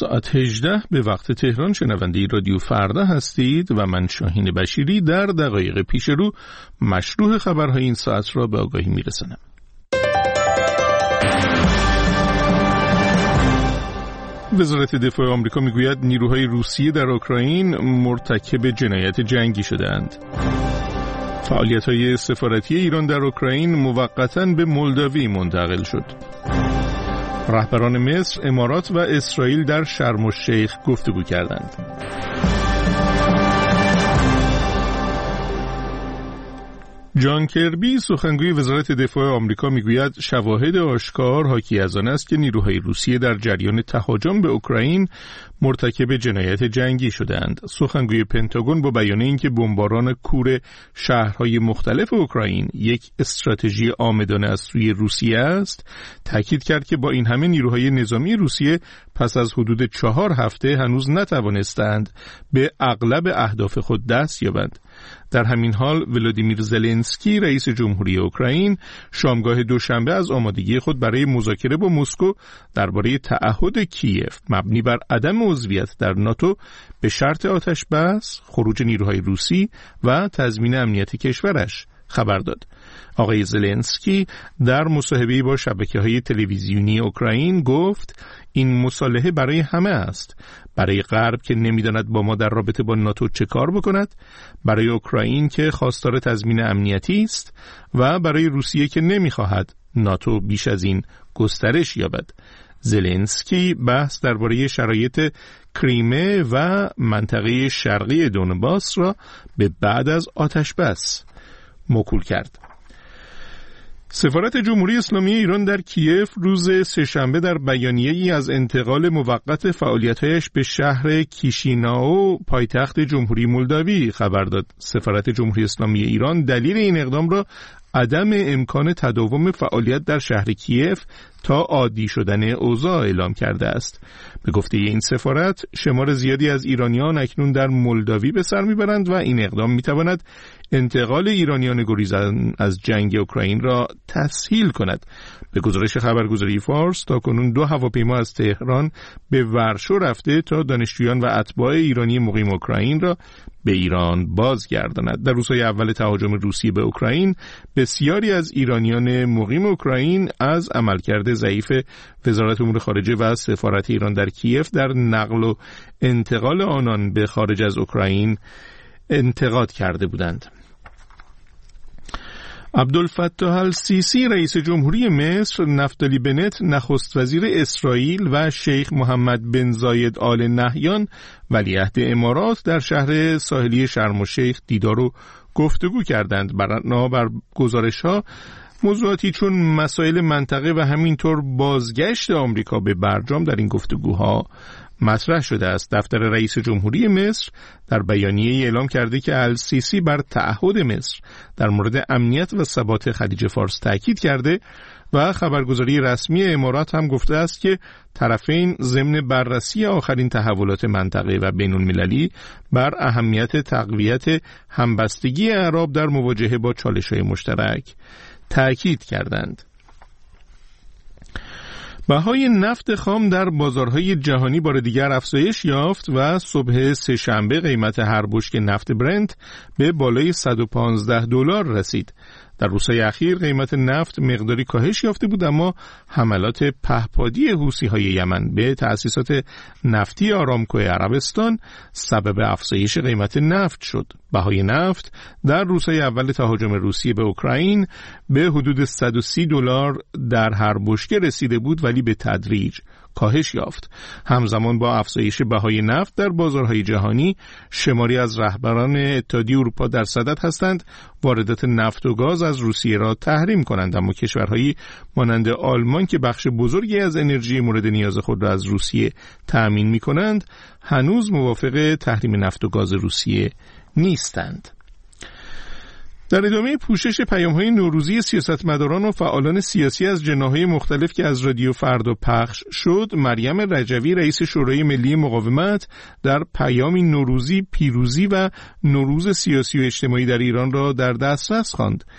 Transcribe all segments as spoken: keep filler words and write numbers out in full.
ساعت هجده به وقت تهران شنونده رادیو فردا هستید و من شاهین بشیری در دقایق پیش رو مشروع خبرهای این ساعت را به آگاهی میرسانم. وزارت دفاع آمریکا میگوید نیروهای روسیه در اوکراین مرتکب جنایت جنگی شدند. فعالیت‌های سفارتی ایران در اوکراین موقتاً به مولداوی منتقل شد. رهبران مصر، امارات و اسرائیل در شرم الشیخ گفتگو کردند. جان کربی سخنگوی وزارت دفاع آمریکا میگوید شواهد آشکار حاکی از آن است که نیروهای روسیه در جریان تهاجم به اوکراین مرتکب جنایت جنگی شدند. سخنگوی پنتاگون با بیان اینکه بمباران کور شهرهای مختلف اوکراین یک استراتژی عامدانه از سوی روسیه است، تاکید کرد که با این همه نیروهای نظامی روسیه پس از حدود چهار هفته هنوز نتوانستند به اغلب اهداف خود دست یابند. در همین حال ولادیمیر زلنسکی رئیس جمهوری اوکراین شامگاه دوشنبه از آمادگی خود برای مذاکره با مسکو درباره تعهد کیف مبنی بر عدم عضویت در ناتو به شرط آتش بس، خروج نیروهای روسی و تضمین امنیت کشورش خبر داد. آقای زلنسکی در مصاحبه‌ای با شبکه‌های تلویزیونی اوکراین گفت این مصالحه برای همه است، برای غرب که نمی‌داند با ما در رابطه با ناتو چه کار بکند، برای اوکراین که خواستار تضمین امنیتی است و برای روسیه که نمی‌خواهد ناتو بیش از این گسترش یابد. زلنسکی بحث درباره شرایط کریمه و منطقه شرقی دونباس را به بعد از آتش بس موکول کرد. سفارت جمهوری اسلامی ایران در کیف روز سه‌شنبه در بیانیه‌ای از انتقال موقت فعالیت‌هایش به شهر کیشیناو پایتخت جمهوری مولداوی خبر داد. سفارت جمهوری اسلامی ایران دلیل این اقدام را عدم امکان تداوم فعالیت در شهر کیف تا عادی شدن اوضاع اعلام کرده است. به گفته این سفارت شمار زیادی از ایرانیان اکنون در مولداوی به سر میبرند و این اقدام میتواند انتقال ایرانیان گریزان از جنگ اوکراین را تسهیل کند. به گزارش خبرگزاری فارس تاکنون دو هواپیما از تهران به ورشو رفته تا دانشجویان و اتباع ایرانی مقیم اوکراین را به ایران بازگرداند. در روزهای اول تهاجم روسیه به اوکراین بسیاری از ایرانیان مقیم اوکراین از عملکرد ضعیف وزارت امور خارجه و سفارت ایران در کیف در نقل و انتقال آنان به خارج از اوکراین انتقاد کرده بودند. عبدالفتاح السیسی رئیس جمهوری مصر، نفتالی بنت نخست وزیر اسرائیل و شیخ محمد بن زاید آل نهیان ولیعهد امارات در شهر ساحلی شرم الشیخ دیدار و گفتگو کردند. بنابر گزارش‌ها موضوعاتی چون مسائل منطقه و همینطور بازگشت آمریکا به برجام در این گفتگوها مطرح شده است. دفتر رئیس جمهوری مصر در بیانیه‌ای اعلام کرده که السیسی بر تعهد مصر در مورد امنیت و ثبات خلیج فارس تاکید کرده و خبرگزاری رسمی امارات هم گفته است که طرفین ضمن بررسی آخرین تحولات منطقه و بین‌المللی بر اهمیت تقویت همبستگی اعراب در مواجهه با چالش‌های مشترک تاکید کردند. بهای نفت خام در بازارهای جهانی بار دیگر افزایش یافت و صبح سه‌شنبه قیمت هر بشکه نفت برنت به بالای صد و پانزده دلار رسید. در روزهای اخیر قیمت نفت مقداری کاهش یافته بود، اما حملات پهپادی حوثی‌های یمن به تأسیسات نفتی آرامکو عربستان سبب افزایش قیمت نفت شد. بهای نفت در روزهای اول تهاجم روسیه به اوکراین به حدود صد و سی دلار در هر بشکه رسیده بود، ولی به تدریج کاهش یافت. همزمان با افزایش بهای نفت در بازارهای جهانی، شماری از رهبران اتحادیه اروپا در صدد هستند واردات نفت و گاز از روسیه را تحریم کنند، اما کشورهایی مانند آلمان که بخش بزرگی از انرژی مورد نیاز خود را از روسیه تأمین می‌کنند، هنوز موافق تحریم نفت و گاز روسیه نیستند. در ادامه پوشش پیام‌های نوروزی سیاستمداران و فعالان سیاسی از جناح‌های مختلف که از رادیو فردا پخش شد، مریم رجوی رئیس شورای ملی مقاومت در پیامی نوروزی پیروزی و نوروز سیاسی و اجتماعی در ایران را در دسترس خواند.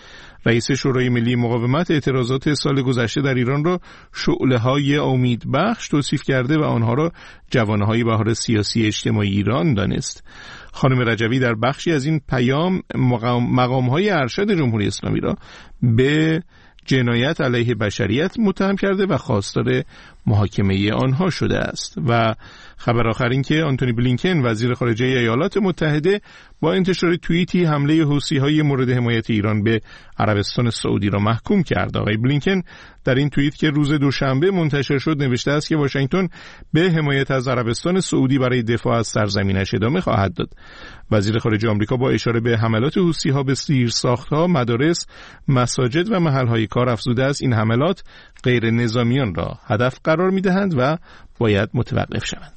رئیس شورای ملی مقاومت اعتراضات سال گذشته در ایران را شعله‌های امیدبخش توصیف کرده و آنها را جوانه‌های بهار سیاسی اجتماعی ایران دانست. خانم رجوی در بخشی از این پیام مقام‌های ارشد جمهوری اسلامی را به جنایت علیه بشریت متهم کرده و خواستار محاکمه آنها شده است. و خبر آخر این که آنتونی بلینکن وزیر خارجه ایالات متحده با انتشار توییتی حمله حوثی‌های مورد حمایت ایران به عربستان سعودی را محکوم کرد. آقای بلینکن در این توییت که روز دوشنبه منتشر شد نوشته است که واشنگتن به حمایت از عربستان سعودی برای دفاع از سرزمینش ادامه خواهد داد. وزیر خارجه آمریکا با اشاره به حملات حوثی‌ها به زیرساخت‌ها، مدارس، مساجد و محل‌های کار افزوده است این حملات غیر نظامیان را هدف قرار می‌دهند و باید متوقف شوند.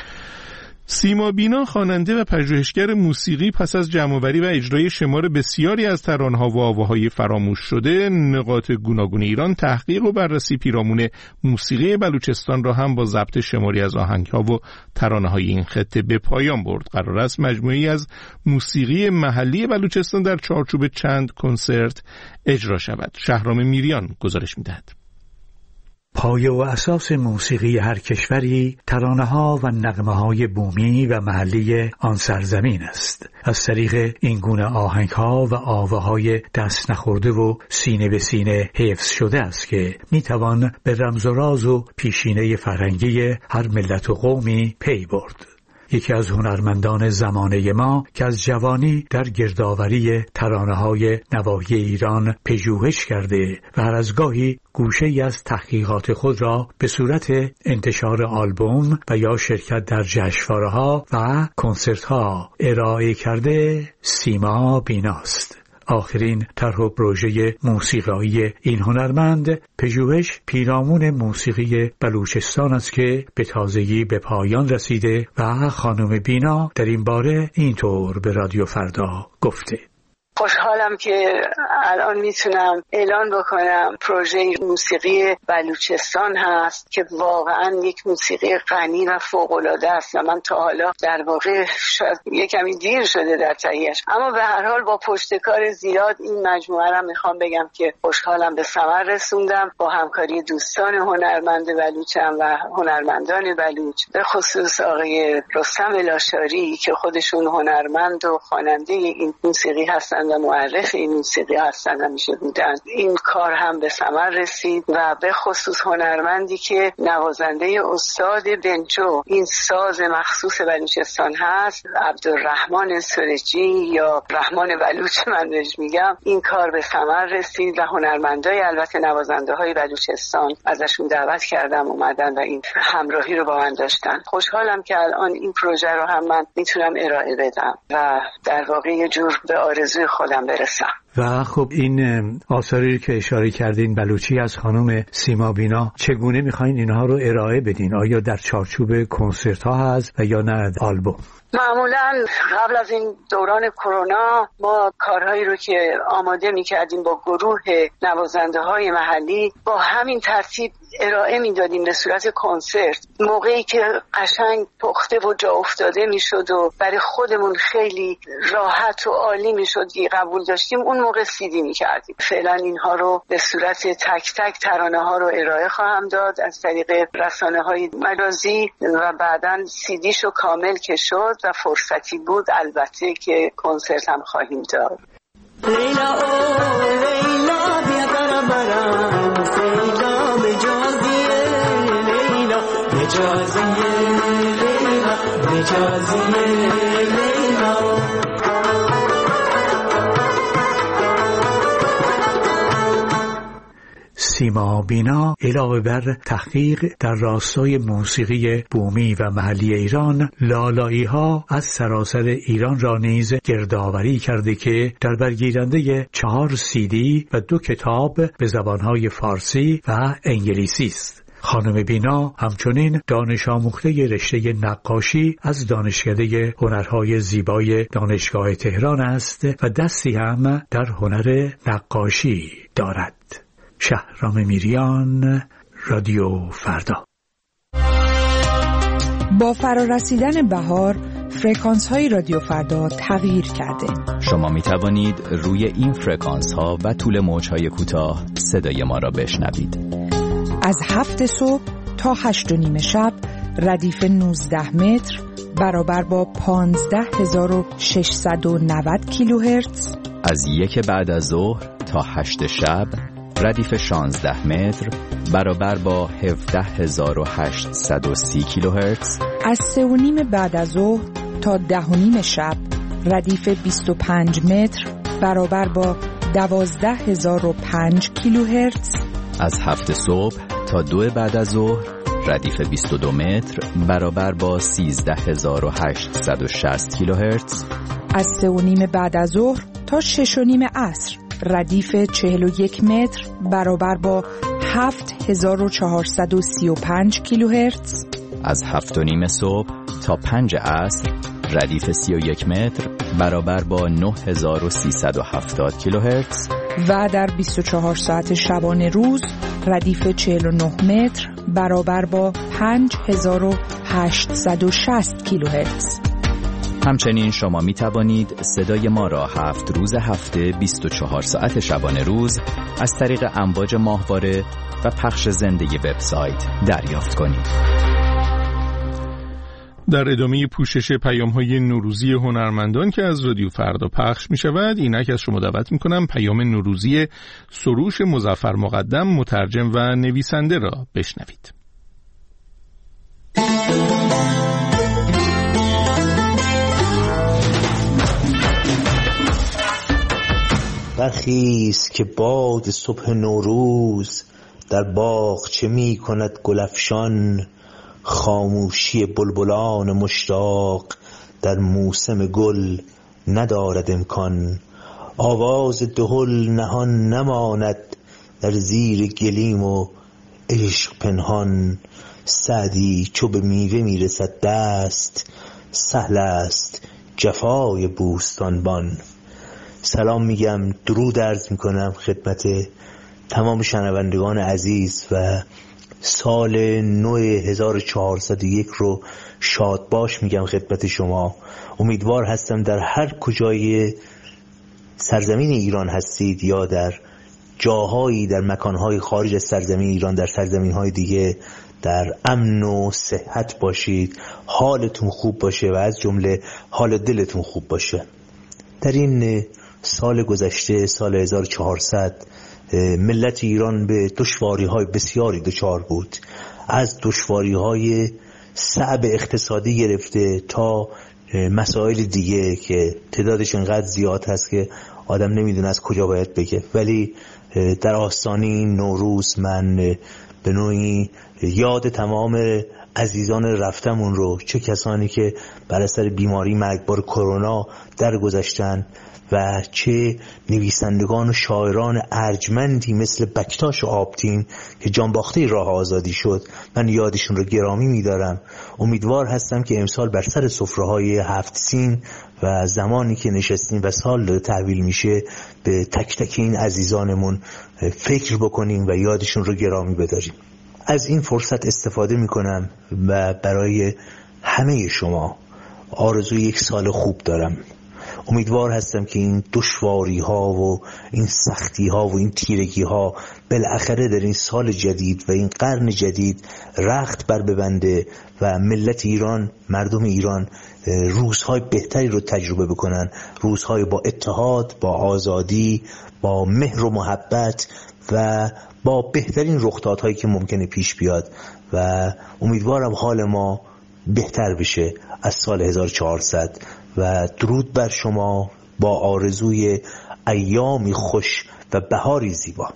سیما بینا خواننده و پژوهشگر موسیقی پس از جمع‌آوری و اجرای شمار بسیاری از ترانه‌ها و آواهای فراموش شده نقاط گوناگون ایران، تحقیق و بررسی پیرامون موسیقی بلوچستان را هم با ضبط شماری از آهنگ‌ها و ترانه‌های این خطه به پایان برد. قرار است مجموعه‌ای از موسیقی محلی بلوچستان در چارچوب چند کنسرت اجرا شود. شهرام میریان گزارش می‌دهد. پایه و اساس موسیقی هر کشوری ترانه‌ها و نغمه‌های بومی و محلی آن سرزمین است. از طریق این گونه آهنگ‌ها و آواهای دست نخورده و سینه به سینه حفظ شده است که می‌توان به رمز و راز و پیشینه فرهنگی هر ملت و قومی پی برد. یکی از هنرمندان زمانه ما که از جوانی در گردآوری ترانه‌های نواحی ایران پژوهش کرده و هر از گاهی گوشه‌ای از تحقیقات خود را به صورت انتشار آلبوم و یا شرکت در جشنواره‌ها و کنسرت‌ها ارائه کرده، سیما بیناست. آخرین طرح و پروژه موسیقایی این هنرمند پژوهش پیرامون موسیقی بلوچستان است که به تازگی به پایان رسیده و خانم بینا در این باره اینطور به رادیو فردا گفته: خوشحالم که الان میتونم اعلان بکنم پروژه موسیقی بلوچستان هست که واقعا یک موسیقی غنی و فوق‌العاده است و من تا حالا در واقع شاید یکمی دیر شده در تهیه‌اش، اما به هر حال با پشتکار زیاد این مجموعه را میخوام بگم که خوشحالم به ثمر رسوندم با همکاری دوستان هنرمند بلوچم و هنرمندان بلوچ، به خصوص آقای رستم لاشاری که خودشون هنرمند و خواننده این موسیقی هستن و معرف این موسیقی هستن همیشه بودن. این کار هم به ثمر رسید و به خصوص هنرمندی که نوازنده استاد بنجو این ساز مخصوص بلوچستان هست، عبدالرحمن سرجی یا رحمان بلوچ من بهش میگم، این کار به ثمر رسید و هنرمندای البته نوازنده های بلوچستان ازشون دعوت کردم اومدن و این همراهی رو با من داشتن. خوشحالم که الان این پروژه رو هم من میتونم ارائه بدم و در واقع یه جور به آرزوی خودم برسم. و خب این آثاری که اشاره کردین بلوچی از خانم سیما بینا، چگونه میخواین اینها رو ارائه بدین؟ آیا در چارچوب کنسرت ها هست و یا نه آلبوم؟ معمولا قبل از این دوران کرونا ما کارهایی رو که آماده میکردیم با گروه نوازنده های محلی با همین ترتیب ارائه میدادیم به صورت کنسرت. موقعی که قشنگ پخته و جا افتاده میشد و برای خودمون خیلی راحت و عالی میشد که قبول داشتیم، اون موقع سیدی میکردیم. فعلا اینها رو به صورت تک تک ترانه ها رو ارائه خواهم داد از طریق رسانه های مجازی و بعداً سیدیشو کامل که شد و فرصتی بود البته که کنسرت هم خواهیم داد. لیلا او لیلا بیا برام برام لیلا مجازیه لیلا مجازیه لیلا مجازیه لیلا. سیما بینا علاوه بر تحقیق در راستای موسیقی بومی و محلی ایران، لالایی ها از سراسر ایران را نیز گردآوری کرده که در برگیرنده چهار سیدی و دو کتاب به زبانهای فارسی و انگلیسی است. خانم بینا همچنین دانش آموخته رشته نقاشی از دانشکده هنرهای زیبای دانشگاه تهران است و دستی هم در هنر نقاشی دارد. شهرام میریان، رادیو فردا. با فرارسیدن بهار، فرکانس های رادیو فردا تغییر کرده. شما می توانید روی این فرکانس ها و طول موج های کوتاه صدای ما را بشنوید. از هفت صبح تا هشت و نیم شب ردیف نوزده متر برابر با پانزده هزار و ششصد و نود کیلوهرتز. از یک بعد از ظهر تا هشت شب ردیف شانزده متر برابر با هفده هزار و هشتصد و سی کیلوهرتز. از سه و نیم بعد از ظهر تا ده و نیم شب ردیف بیست و پنج متر برابر با دوازده هزار و پنج کیلوهرتز. از هفت صبح تا دو بعد از ظهر ردیف بیست و دو متر برابر با سیزده هزار و هشتصد و شصت کیلوهرتز. از سه و نیم بعد از ظهر تا شش و نیم عصر ردیف چهل و یک متر برابر با هفت هزار و چهارصد و سی و پنج کیلوهرتز. از هفت و نیم صبح تا پنج عصر ردیف سی و یک متر برابر با نه هزار و سیصد و هفتاد کیلوهرتز. و در بیست و چهار ساعت شبانه روز ردیف چهل و نه متر برابر با پنج هزار و هشتصد و شصت کیلوهرتز. همچنین شما می توانید صدای ما را هفت روز هفته بیست و چهار ساعت شبانه روز از طریق امواج ماهواره و پخش زنده وبسایت دریافت کنید. در ادامه پوشش پیام‌های نوروزی هنرمندان که از رادیو فردا پخش می شود، اینک از شما دعوت می کنم پیام نوروزی سروش مظفر مقدم مترجم و نویسنده را بشنوید. برخیز که باد صبح نوروز در باغ چه می کند گلفشان، خاموشی بلبلان مشتاق در موسم گل ندارد امکان. آواز دهل نهان نماند در زیر گلیم و عشق پنهان. سعدی چو به میوه میرسد دست، سهل است جفای بوستانبان. سلام میگم، درود عرض میکنم خدمت تمام شنوندگان عزیز و سال نو هزار و چهارصد و یک رو شاد باش میگم خدمت شما. امیدوار هستم در هر کجای سرزمین ایران هستید یا در جاهایی در مکانهای خارج از سرزمین ایران، در سرزمینهای دیگه، در امن و صحت باشید، حالتون خوب باشه و از جمله حال دلتون خوب باشه. در این سال گذشته، سال هزار و چهارصد، ملت ایران به دشواری‌های بسیاری دچار بود، از دشواری‌های صعب اقتصادی گرفته تا مسائل دیگه که تعدادش انقدر زیاد هست که آدم نمیدونه از کجا باید بگه. ولی در آستانه نوروز من به نوعی یاد تمام عزیزان رفتمون رو، چه کسانی که بر اثر بیماری مرگبار کرونا درگذشتن و چه نویسندگان و شاعران ارجمندی مثل بکتاش و آبتین که جانباخته راه آزادی شد، من یادشون رو گرامی می‌دارم. امیدوار هستم که امسال بر سر سفره‌های هفت سین و زمانی که نشستیم و سال داره تحویل میشه به تک تک این عزیزانمون فکر بکنیم و یادشون رو گرامی بداریم. از این فرصت استفاده میکنم و برای همه شما آرزوی یک سال خوب دارم. امیدوار هستم که این دشواری ها و این سختی ها و این تیرگی ها بالاخره در این سال جدید و این قرن جدید رخت بر ببنده و ملت ایران، مردم ایران روزهای بهتری رو تجربه بکنن، روزهای با اتحاد، با آزادی، با مهر و محبت و با بهترین رخدادهایی که ممکنه پیش بیاد و امیدوارم حال ما بهتر بشه از سال هزار و چهارصد و درود بر شما با آرزوی ایامی خوش و بهاری زیبا.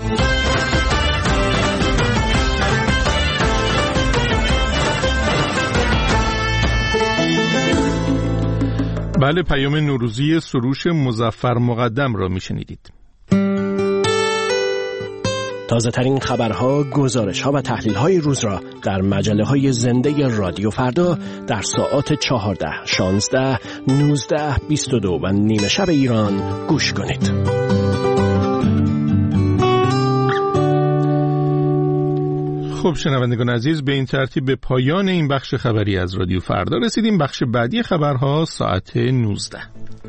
بله، پیام نوروزی سروش مظفر مقدم را میشنیدید. تازه ترین خبرها، گزارش‌ها و تحلیل‌های روز را در مجله‌های زنده رادیو فردا در ساعات چهارده، شانزده، نوزده، بیست و دو و نیمه شب ایران گوش کنید. خب شنوندگان عزیز، به این ترتیب به پایان این بخش خبری از رادیو فردا رسیدیم. بخش بعدی خبرها ساعت نوزده.